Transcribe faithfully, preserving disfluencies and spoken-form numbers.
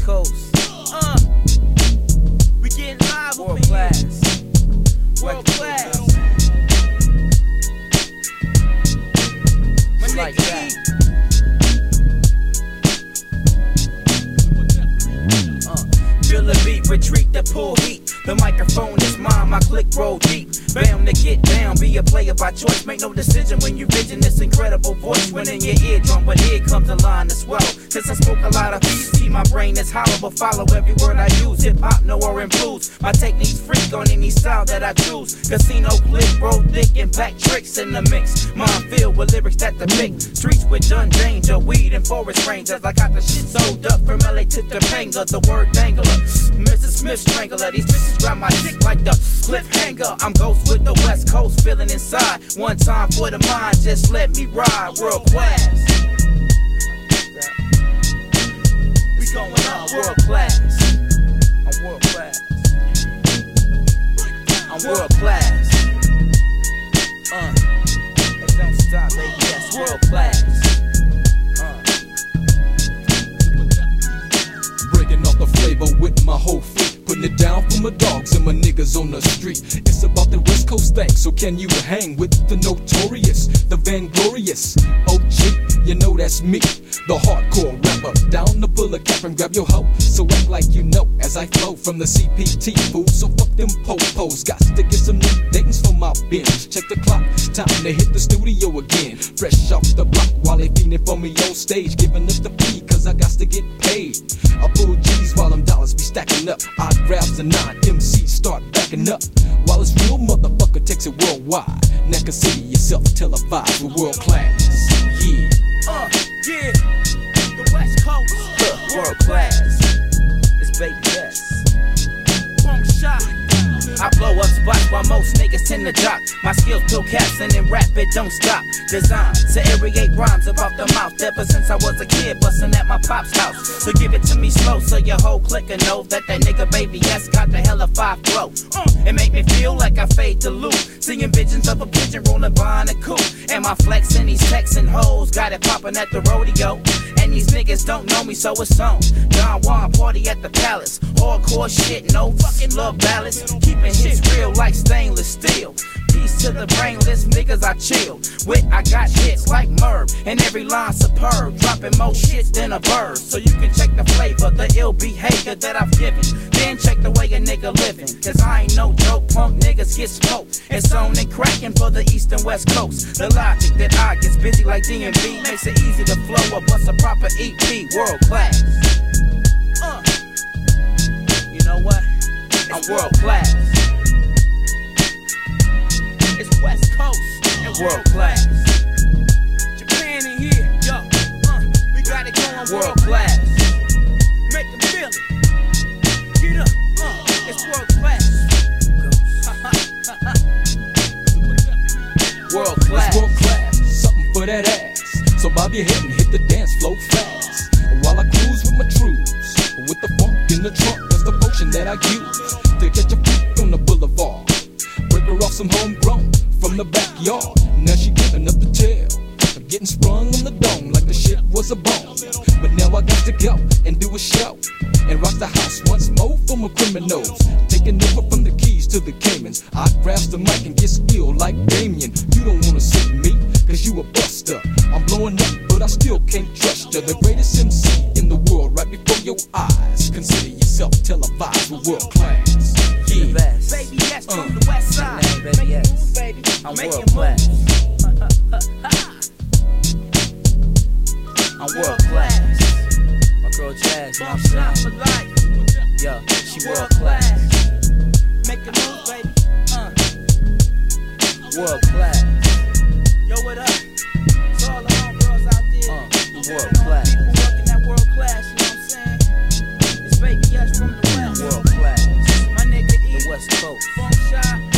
Coast. Uh, we getting live world class. World class. My like nigga that. Uh, feel the beat, retreat the pull heat. The microphone is mine, my click roll deep. Bound to get down, be a player by choice. Make no decision when you vision this incredible voice. When in your eardrum, but here comes a line to swallow. Since I spoke a lot of see, my brain is hollow, but follow every word I use. Hip hop, no or in blues. My techniques freak on any style that I choose. Casino click, roll thick, and back tricks in the mix. Mind filled with lyrics that depict streets with done danger, weed and forest rangers. I got the shit sold up from L A to Topanga, the word dangler. Missus Smith strangler, these bitches grab my dick like the cliffhanger. I'm ghost with the West Coast, feeling inside. One time for the mind, just let me ride. World class. We going up world class. I'm world class. I'm world class. Uh, it don't stop, baby. That's world class. Uh. Breaking off the flavor with my whole fleet. Putting it down for my dogs and my niggas on the street. It's about the West Coast thing, so can you hang with the notorious, the vainglorious O G? You know that's me, the hardcore rapper. Down the bullet cap and grab your hoe. So act like you know as I flow from the C P T food. So fuck them po-pos. Got to get some new datings for my binge. Check the clock, time to hit the studio again. Fresh off the block while they feeding for me on stage. Giving up the P cause I got to get paid. I pull G's while them dollars be stacking up. I grabs the nine, M Cs start backing up. While it's real, motherfucker takes it worldwide. Now consider yourself televised with world class. Yeah. Uh, yeah. The West Coast. Huh, world class. It's baby best. Funk shot. I blow up spots while most niggas tend to drop. My skills pill caps and then rap it don't stop. Designed to aerate rhymes about the mouth. Ever since I was a kid bustin' at my pop's house. So give it to me slow so your whole clique know that that nigga Baby S got the hella five flow. Uh, it make me feel like I fade to loot. Seeing visions of a pigeon rolling behind a coupe. And my flex and these Texan hoes got it poppin' at the rodeo. And these niggas don't know me so it's on. Don Juan party at the palace. Hardcore shit, no fucking love ballads. Keeping hits real like stainless steel. Peace to the brainless niggas I chill with. I got hits like Merv, and every line superb. Dropping more shit than a bird. So you can check the flavor, the ill behavior that I've given. Then check the way a nigga living. Cause I ain't no joke, punk niggas get smoked. It's on and cracking for the east and west coast. The logic that I gets busy like D M V makes it easy to flow or bust a proper E P. World class. Uh. You know what? I'm world class. It's West Coast and world class. Japan in here, yo. Uh, we got it going world class. Make them feel it. Get up, uh, it's world class. World class. It's world class, something for that ass. So bob your head and hit the dance floor fast. While I cruise with my truths, with the funk in the trunk, that's the potion that I use to catch a freak on the boulevard. Break her off some homegrown from the backyard. Now she giving up the tail, getting sprung on the dome like the shit was a bone. But now I got to go and do a show and rock the house once more for my criminals. Taking over from the keys to the Caymans. I grab the mic and get skilled like Damien. You don't wanna see me, cause you a buster. I'm blowing up, but I still can't trust you. The greatest M C in the world right before your eyes. Consider yourself televised with world class. Yeah. The best. Baby yes from uh, the west side. Name, baby, yes. Move, baby. I'm Make world class. I'm world class. My girl Jazz, you know what I'm saying? Yo, she world class. Make a move, baby. Uh. World class. Yo, what up? It's all the homegirls out there. Uh, world class. People working that world class, you know what I'm saying? It's Baby yes from the west. World class. My nigga E. The West Coast. Funk Shy.